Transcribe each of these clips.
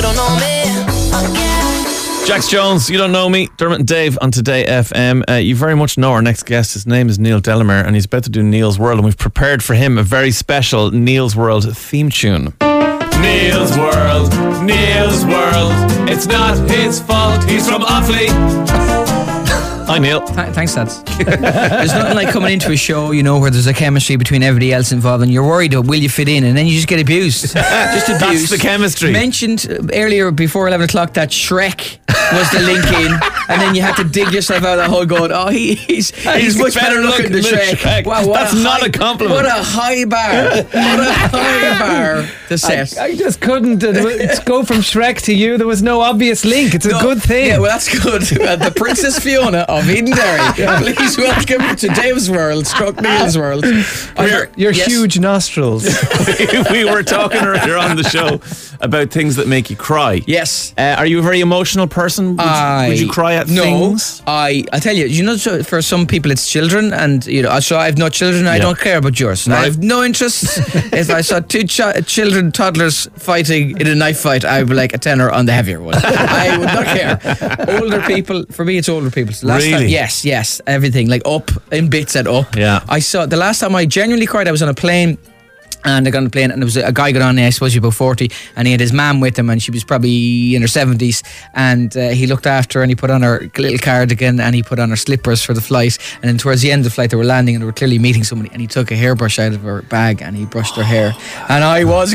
don't know me. Jax Jones, You Don't Know Me. Dermot and Dave on Today FM. You very much know our next guest. His name is Neil Delamere, and he's about to do Neil's World, and we've prepared for him a very special Neil's World theme tune. Neil's World, Neil's World. It's not his fault, he's from Offaly. Hi, Neil. Thanks, lads. There's nothing like coming into a show, where there's a chemistry between everybody else involved, and you're worried about will you fit in, and then you just get abused. Just abused. That's the chemistry. Mentioned earlier before 11 o'clock that Shrek was the link in, and then you had to dig yourself out of the hole going, he's much better looking than Shrek. Wow, that's not a compliment. What a high bar. What a high bar to set. I just couldn't go from Shrek to you. There was no obvious link. It's a good thing. Yeah, well, that's good. The Princess Fiona of Edenderry. Please welcome to Dave's World, stroke Neil's World. Your huge nostrils. We were talking earlier on the show about things that make you cry. Yes. Are you a very emotional person? Would you cry at things? I tell you, so for some people it's children, and so I have no children. I don't care about yours. Right. I have no interest. If I saw two children, toddlers fighting in a knife fight, I would be like a tenner on the heavier one. I would not care. Older people, for me, it's older people. So last time, yes, everything like Up in bits at Up. Yeah. I saw the last time I genuinely cried. I was on a plane. And I got on the plane, and there was a guy got on there, I suppose he was about 40, and he had his mum with him, and she was probably in her 70s, and he looked after her, and he put on her little cardigan, and he put on her slippers for the flight, and then towards the end of the flight they were landing, and they were clearly meeting somebody, and he took a hairbrush out of her bag, and he brushed her hair, and I was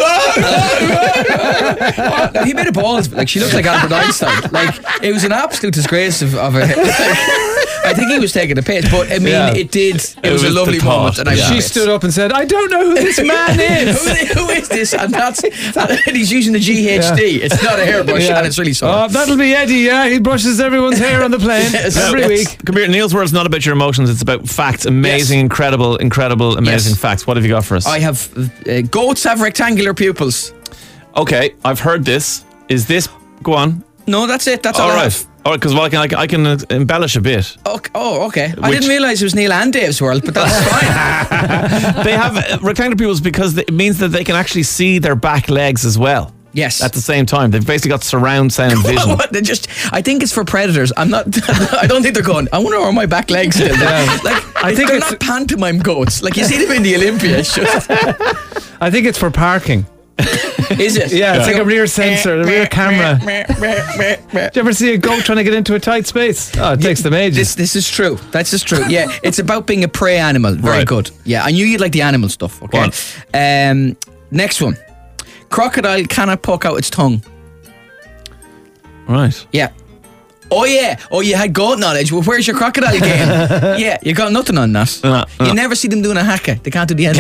he made a balls, like she looked like Albert Einstein, like it was an absolute disgrace of her I think he was taking the piss, but I mean it was a lovely moment, and she stood up and said, I don't know who this man is. Who is this? And he's using the GHD. It's not a hairbrush, and it's really sore. That'll be Eddie. He brushes everyone's hair on the plane every week. Come here, Neil's World's not about your emotions, it's about facts. Amazing, incredible, amazing facts. What have you got for us? I have goats have rectangular pupils. Okay, I've heard this. Is this? Go on. No, that's it. That's all I have. All right, because I can embellish a bit. Okay. I didn't realise it was Neil and Dave's World, but that's fine. They have rectangular pupils because it means that they can actually see their back legs as well. Yes. At the same time. They've basically got surround sound vision. I think it's for predators. I don't think they're going, I wonder where my back legs still there. I think they're not pantomime goats. Like you see them in the Olympia. I think it's for parking. Is it? Yeah, it's like a rear sensor, a rear camera. Do you ever see a goat trying to get into a tight space? Oh, it takes them ages. This is true. That's just true. Yeah, it's about being a prey animal. Very good. Yeah, I knew you'd like the animal stuff. Okay. Next one. Crocodile cannot poke out its tongue. Right. Yeah. Oh yeah. Oh, you had goat knowledge. Well, where's your crocodile game? Yeah, you got nothing on that. You never see them doing a haka. They can't do the end.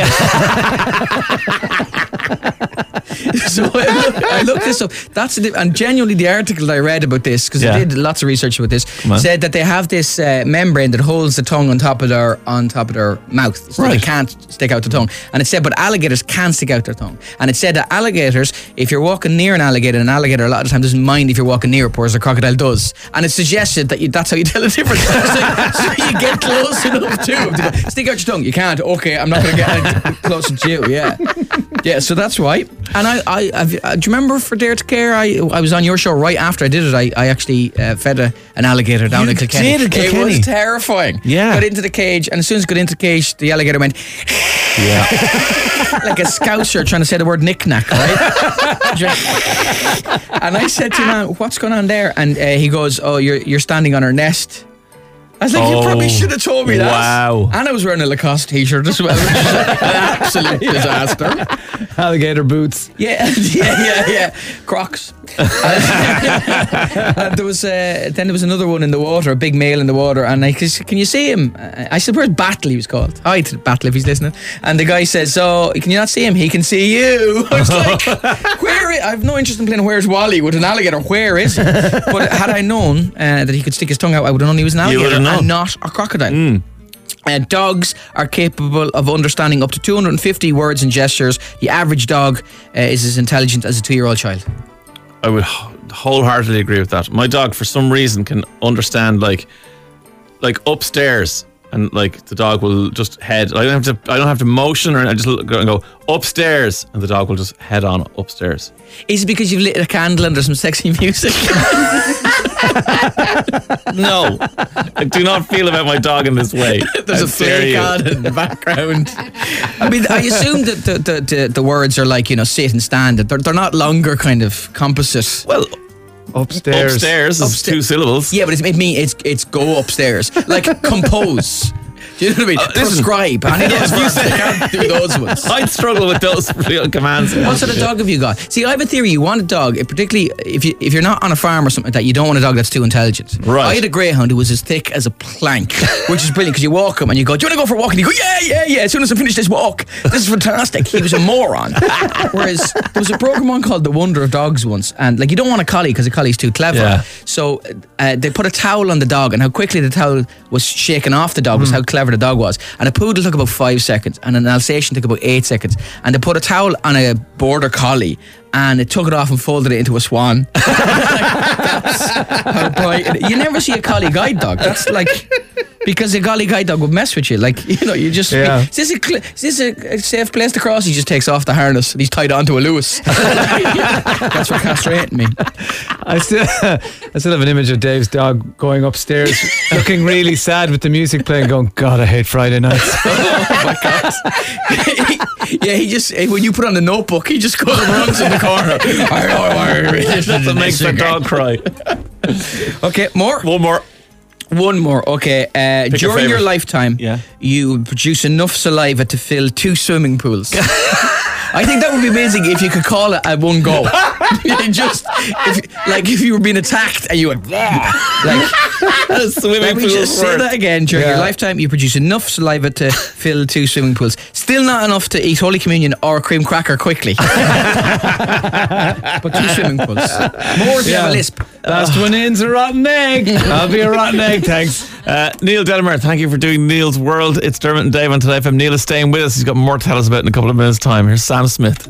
So I looked this up. And genuinely the article that I read about this, because I did lots of research about this, said that they have this membrane that holds the tongue on top of their mouth, so they can't stick out the tongue. And it said, but alligators can stick out their tongue. And it said that alligators, if you're walking near an alligator a lot of the time doesn't mind if you're walking near it, whereas a crocodile does. And it suggested that that's how you tell the difference. So you get close enough to them. Stick out your tongue. You can't. Okay, I'm not going to get closer to you. Yeah. So that's why. And do you remember for Dare to Care? I was on your show right after I did it. I actually fed an alligator down in Kilkenny. It was terrifying. Yeah. Got into the cage, and as soon as I got into the cage, the alligator went. Yeah. Like a scouser trying to say the word knick-knack, right? And I said to him, what's going on there? And he goes, oh, you're standing on her nest. I was like, you probably should have told me that. Wow. And I was wearing a Lacoste t-shirt as well. An absolute disaster. Alligator boots. Yeah. Crocs. And there was another one in the water, a big male in the water, and I said, can you see him? I said, where's Battle? He was called. Hi to Battle if he's listening. And the guy says, so can you not see him? He can see you. I was like, I have no interest in playing Where's Wally with an alligator. Where is he? But had I known that he could stick his tongue out, I would have known he was an alligator and not a crocodile. Dogs are capable of understanding up to 250 words and gestures. The average dog is as intelligent as a 2-year-old child. I would wholeheartedly agree with that. My dog, for some reason, can understand like upstairs and like the dog will just head. I don't have to motion, or I just look and go upstairs, and the dog will just head on upstairs. Is it because you've lit a candle and there's some sexy music? No, I do not feel about my dog in this way. There's a flake on in the background. I mean, I assume that the words are like, sit and stand. They're not longer kind of composite. Well, Upstairs is 2 syllables. Yeah, but it's go upstairs. Like compose. Do you know what I mean? Prescribe. I can't do those ones. I'd struggle with those real commands. What sort of dog have you got? See, I have a theory. You want a dog, particularly if you're not on a farm or something like that, you don't want a dog that's too intelligent. Right. I had a greyhound who was as thick as a plank, which is brilliant because you walk him and you go, do you want to go for a walk? And you go, yeah. As soon as I finish this walk, this is fantastic. He was a moron. Whereas there was a program on called The Wonder of Dogs once, and like you don't want a collie because a collie's too clever. Yeah. So they put a towel on the dog, and how quickly the towel was shaken off the dog was how clever the dog was. And a poodle took about 5 seconds, and an Alsatian took about 8 seconds. And they put a towel on a border collie, and it took it off and folded it into a swan. That's how bright. You never see a collie guide dog. That's like, because a collie guide dog would mess with you. Like, you just, is this a safe place to cross? He just takes off the harness and he's tied onto a Lewis. That's what castrating me. I still have an image of Dave's dog going upstairs, looking really sad with the music playing, going, God, I hate Friday nights. Oh my God. He just, when you put on the Notebook, he just goes and runs in the corner. That's what makes the dog cry. Okay, more? One more. Okay. During your lifetime, you would produce enough saliva to fill 2 swimming pools. I think that would be amazing if you could call it at one go. If you were being attacked and you went, swimming pools. Just say that again. During your lifetime, you produce enough saliva to fill 2 swimming pools. Still not enough to eat Holy Communion or a cream cracker quickly. But 2 swimming pools. More if you have a lisp. Last one in's a rotten egg. I'll be a rotten egg, thanks. Neil Delamere, thank you for doing Neil's World. It's Dermot and Dave on Today FM. Neil is staying with us. He's got more to tell us about in a couple of minutes' time. Here's Sam Smith.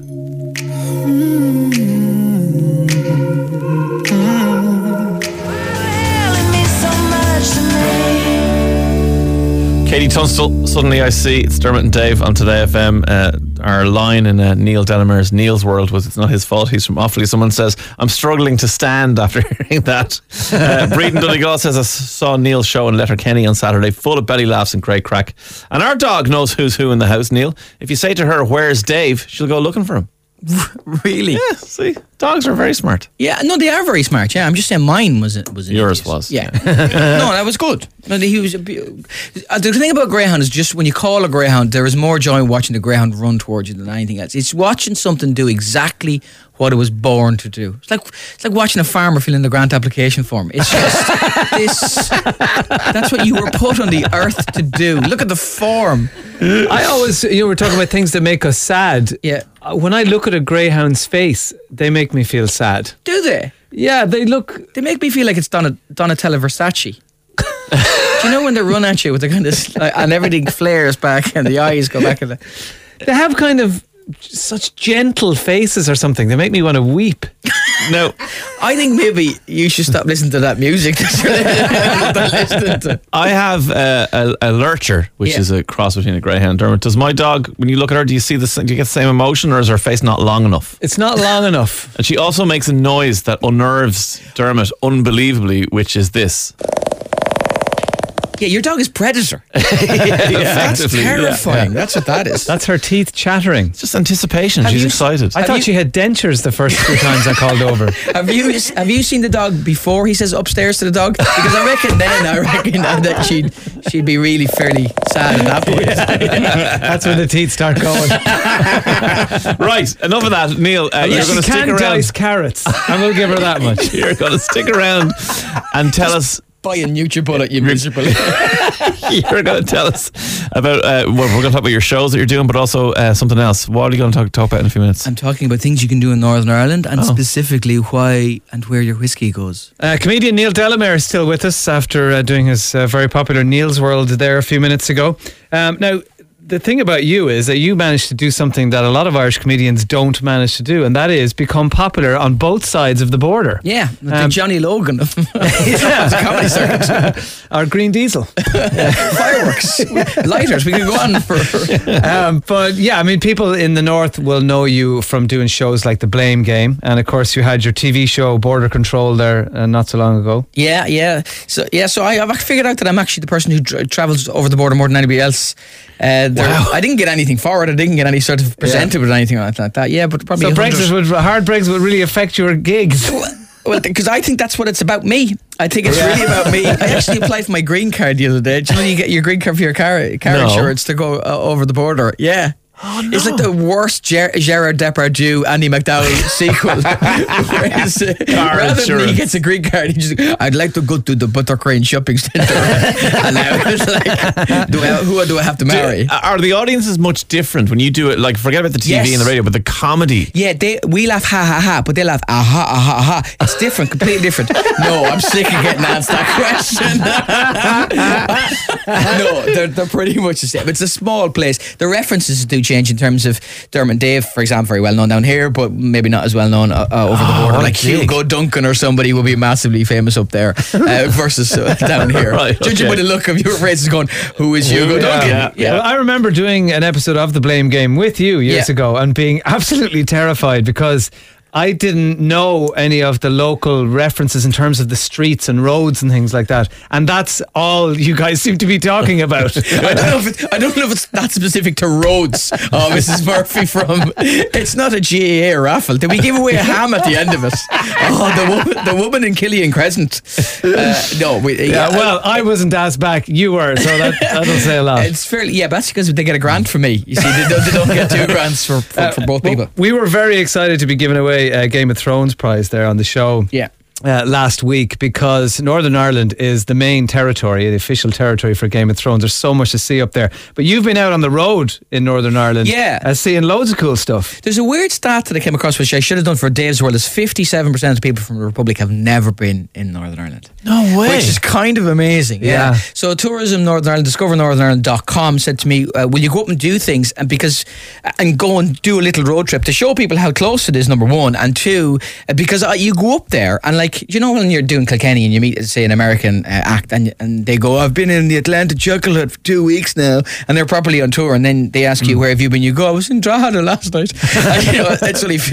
Katie Tunstall, Suddenly I See. It's Dermot and Dave on Today FM. Our line in Neil Delamere's Neil's World was, it's not his fault, he's from Offaly. Someone says, I'm struggling to stand after hearing that. Breeden Donegal says, I saw Neil's show in Letterkenny on Saturday, full of belly laughs and great crack. And our dog knows who's who in the house, Neil. If you say to her, where's Dave? She'll go looking for him. Really? Yeah, see, dogs are very smart. Yeah, no, they are very smart. Yeah, I'm just saying mine was yours idiot. was. Yeah. No, that was good. No, he was. The thing about greyhound is just when you call a greyhound, there is more joy watching the greyhound run towards you than anything else. It's watching something do exactly what it was born to do. It's like watching a farmer fill in the grant application form. It's just this. That's what you were put on the earth to do. Look at the form. I always, we're talking about things that make us sad. Yeah. When I look at a greyhound's face, they make me feel sad. Do they? Yeah, they make me feel like it's Donatella Versace. Do you know when they run at you with the kind of and everything flares back and the eyes go back? They have kind of such gentle faces or something. They make me want to weep. No, I think maybe you should stop listening to that music that you're listening to. I have a lurcher, which is a cross between a greyhound. Dermot, does my dog, when you look at her, do you get the same emotion, or is her face not long enough? It's not long enough. And she also makes a noise that unnerves Dermot unbelievably, which is this. Yeah, your dog is Predator. That's terrifying. Yeah. That's what that is. That's her teeth chattering. It's just anticipation. She's excited. I thought she had dentures the first 2 times I called over. Have you seen the dog before he says upstairs to the dog? Because I reckon that she'd be really fairly sad at that point. That's when the teeth start going. Right, enough of that, Neil. You're going to stick around. Dice carrots, and we'll give her that much. You're going to stick around and tell us. Buy a NutriBullet, you miserable. You're going to tell us about, we're going to talk about your shows that you're doing, but also something else. What are you going to talk about in a few minutes? I'm talking about things you can do in Northern Ireland, and specifically why and where your whiskey goes. Comedian Neil Delamere is still with us after doing his very popular Neil's World there a few minutes ago. Now, the thing about you is that you managed to do something that a lot of Irish comedians don't manage to do, and that is become popular on both sides of the border. Yeah, the Johnny Logan of the comedy circuit. Our Green Diesel. Fireworks. Lighters. We could go on for... But yeah, I mean, people in the north will know you from doing shows like The Blame Game, and of course you had your TV show Border Control there not so long ago. Yeah. So I've figured out that I'm actually the person who travels over the border more than anybody else. Wow. I didn't get anything for it. I didn't get any sort of presented with anything like that. Yeah, but probably so hard Brexit would really affect your gigs. Well, because I think that's what it's about me. I think it's really about me. I actually applied for my green card the other day. Do you know you get your green card for your car insurance to go over the border? Yeah. Oh, no. It's like the worst Gerard Depardieu, Andy McDowell sequel. Rather than he gets a green card, he just, I'd like to go to the Buttercrane shopping centre. And I was like, who do I have to marry? Are the audiences much different when you do it? Like, forget about the TV and the radio, but the comedy. Yeah, we laugh ha ha ha, but they laugh aha aha aha. It's different, completely different. No, I'm sick of getting asked that question. No, they're pretty much the same. It's a small place. The references do change in terms of Dermot and Dave, for example, very well known down here, but maybe not as well known over the border. Like Hugo Duncan or somebody will be massively famous up there versus down here. Right, judging by the look of your faces going, who is Hugo Duncan? Yeah. Well, I remember doing an episode of The Blame Game with you years ago and being absolutely terrified because I didn't know any of the local references in terms of the streets and roads and things like that, and that's all you guys seem to be talking about. I don't know if it's that specific to roads. Oh, Mrs. Murphy it's not a GAA raffle. Did we give away a ham at the end of it? Oh, the woman in Killian Crescent. No, well, I wasn't asked back. You were, so that'll say a lot. It's fairly, but that's because they get a grant from me. You see, they don't get 2 grants for both people. We were very excited to be giving away a Game of Thrones prize there on the show. Yeah. Last week, because Northern Ireland is the main territory, the official territory for Game of Thrones. There's so much to see up there. But you've been out on the road in Northern Ireland, seeing loads of cool stuff. There's a weird stat that I came across, which I should have done for Dave's World. Is 57% of people from the Republic have never been in Northern Ireland. No way. Which is kind of amazing. Yeah. So Tourism Northern Ireland, discovernorthernireland.com said to me, will you go up and do things and go and do a little road trip to show people how close it is, number one, and two, because you go up there and like, you know, when you're doing Kilkenny and you meet, say, an American act and they go, I've been in the Atlanta Chuckle Hut for 2 weeks now, and they're properly on tour, and then they ask you, where have you been? You go, I was in Drogheda last night. And, you know, it's only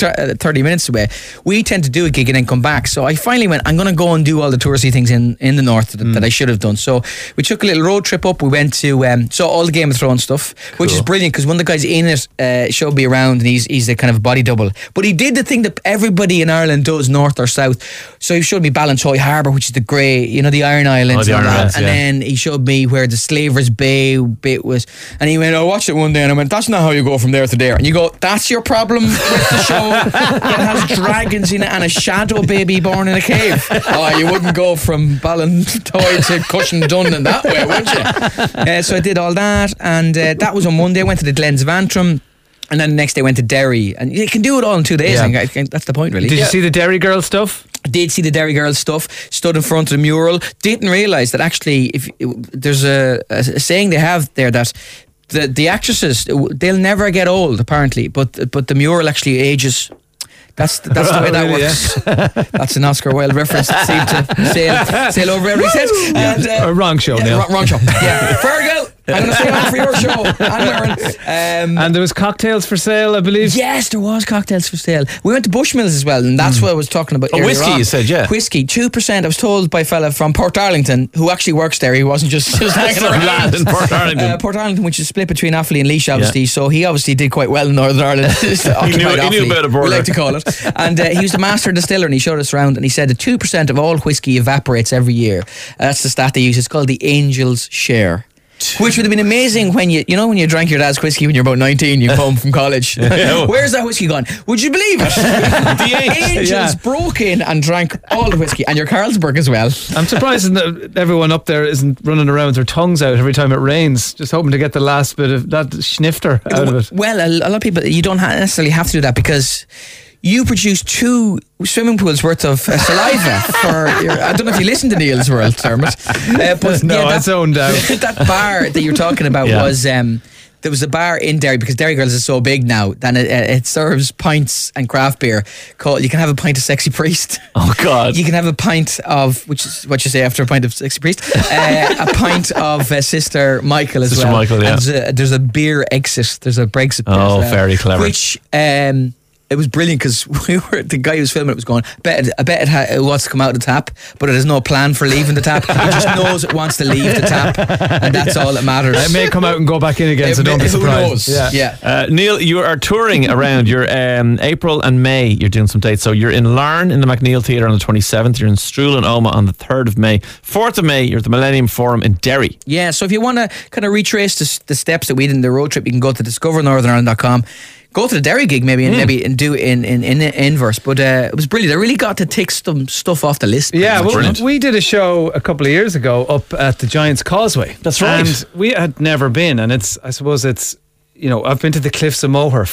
30 minutes away. We tend to do a gig and then come back. So I finally went, I'm going to go and do all the touristy things in the north that I should have done. So we took a little road trip up. We went to saw all the Game of Thrones stuff, which is brilliant because one of the guys in it showed me around, and he's a kind of body double. But he did the thing that everybody in Ireland does, north or south. So he showed me Ballintoy Harbour, which is the grey, you know, the Iron Islands. And then he showed me where the Slavers Bay bit was. And he went, I watched it one day and I went, that's not how you go from there to there. And you go, that's your problem with the show that has dragons in it and a shadow baby born in a cave. Oh, you wouldn't go from Ballintoy to Cushendun in that way, would you? So I did all that, and that was on Monday. I went to the Glens of Antrim. And then the next day went to Derry. And you can do it all in 2 days. I think that's the point, really. Did you see the Derry Girl stuff? Did see the Derry Girl stuff. Stood in front of the mural. Didn't realise that actually, there's a saying they have there that the actresses, they'll never get old, apparently. But the mural actually ages. That's the way that works. That's an Oscar Wilde reference that seemed to sail over everybody's head. Wrong show, Neil. Wrong show. Yeah. Fergal, I'm going to stay on for your show. And there was cocktails for sale, I believe. Yes, there was cocktails for sale. We went to Bushmills as well, and that's what I was talking about. Whiskey, you said, yeah. Whiskey, 2%. I was told by a fella from Portarlington who actually works there. He wasn't just hanging around. In Portarlington. Portarlington, which is split between Offaly and Laois, obviously. So he obviously did quite well in Northern Ireland. he knew about a border. We like to call it. And he was the master distiller, and he showed us around, and he said that 2% of all whiskey evaporates every year. That's the stat they use. It's called the Angel's Share. Which would have been amazing when you when you drank your dad's whiskey when you're about 19, you come home from college. Where's that whiskey gone? Would you believe it? The Angels broke in and drank all the whiskey, and your Carlsberg as well. I'm surprised that everyone up there isn't running around with their tongues out every time it rains, just hoping to get the last bit of that snifter out of it. Well, a lot of people, you don't necessarily have to do that because you produce 2 swimming pools worth of saliva for I don't know if you listen to Neil's World, Dermot. But no, I zoned out. That bar that you're talking about was there was a bar in Derry, because Derry Girls is so big now, then it serves pints and craft beer called, you can have a pint of Sexy Priest. Oh God. You can have a pint of, which is what you say after a pint of Sexy Priest, a pint of Sister Michael as Sister well. Michael, yeah. And there's a beer exit, there's a Brexit beer Oh, as well, very clever. Which it was brilliant, because the guy who was filming it was going, I bet it wants to come out of the tap, but it has no plan for leaving the tap. It just knows it wants to leave the tap, and that's all that matters. It may come out and go back in again, so don't be surprised. Who knows? Yeah. Neil, you are touring around. You're April and May. You're doing some dates. So you're in Larne in the McNeil Theatre on the 27th. You're in Stroul and Omagh on the 3rd of May. 4th of May, you're at the Millennium Forum in Derry. Yeah, so if you want to kind of retrace the steps that we did in the road trip, you can go to discovernorthernireland.com. Go to the Derry gig maybe and do it in inverse. But it was brilliant. I really got to tick some stuff off the list. Yeah, well, we did a show a couple of years ago up at the Giants Causeway. That's right. And we had never been, and I suppose it's, I've been to the Cliffs of Moher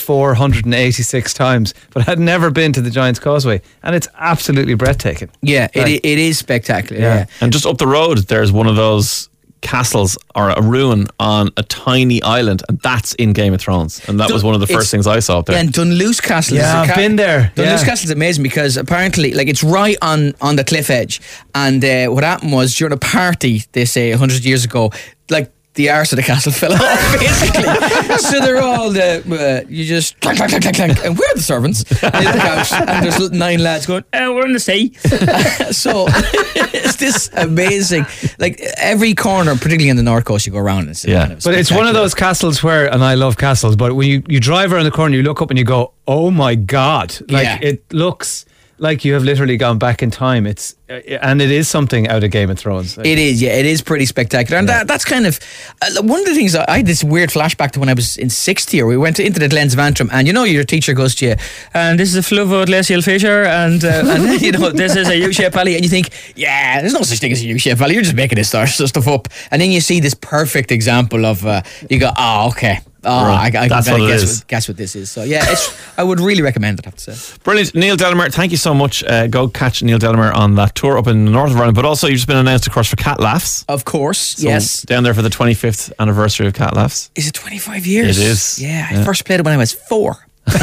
486 times, but I had never been to the Giants Causeway, and it's absolutely breathtaking. Yeah, it is spectacular. Yeah. And just up the road, there's one of those castles or a ruin on a tiny island, and that's in Game of Thrones, and that was one of the first things I saw up there. Yeah, and Dunluce Castle. Yeah, I've been there. Dunluce Castle is amazing, because apparently, like, it's right on the cliff edge, and what happened was, during a party, they say 100 years ago, like, the arse of the castle fell off, basically. So they're all you just clank, clank, clank, clank, clank, and we're the servants. And they look out, and there's 9 lads going, we're in the sea. So it's this amazing, like, every corner, particularly in the North Coast, you go around and see. Yeah, but it's one of those castles where, and I love castles, but when you drive around the corner, you look up and you go, oh my God. Like, it looks like you have literally gone back in time. And it is something out of Game of Thrones. It is, yeah. It is pretty spectacular. And that's kind of one of the things. I had this weird flashback to when I was in 6th year. We went into the Glens of Antrim, and your teacher goes to you, and this is a fluvial-glacial fissure, and this is a U-shaped valley, and you think, yeah, there's no such thing as a U-shaped valley. You're just making this stuff up. And then you see this perfect example of, you go, okay. Oh, right. I guess what this is. So yeah, I would really recommend it, I have to say. Brilliant. Neil Delamere, thank you so much. Go catch Neil Delamere on that tour up in the north of Ireland, but also you've just been announced, of course, for Cat Laughs. Of course, so yes. Down there for the 25th anniversary of Cat Laughs. Is it 25 years? It is. Yeah, I first played it when I was 4. I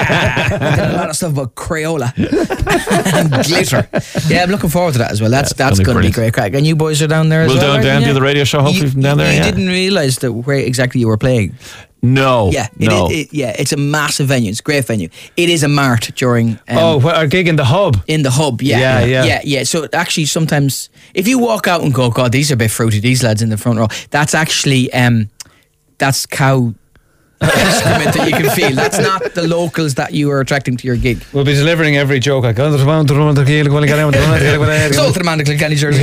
did a lot of stuff about Crayola and glitter. Yeah, I'm looking forward to that as well. That's going to be great crack. And you boys are down there as well? We'll do the radio show hopefully from down there. You didn't realise that where exactly you were playing? No. Yeah, it's a massive venue. It's a great venue. It is a mart during... our gig in the Hub. In the Hub, yeah. So actually sometimes, if you walk out and go, God, these are a bit fruity, these lads in the front row, that's actually, that's cow excrement that you can feel. That's not the locals that you are attracting to your gig. We'll be delivering every joke. Sold to the man to Kilkenny jersey.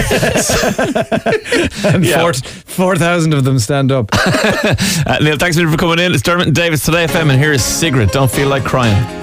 And 4,000 of them stand up. Neil, thanks for coming in. It's Dermot and Davis, Today FM, and here is Sigrid, Don't Feel Like Crying.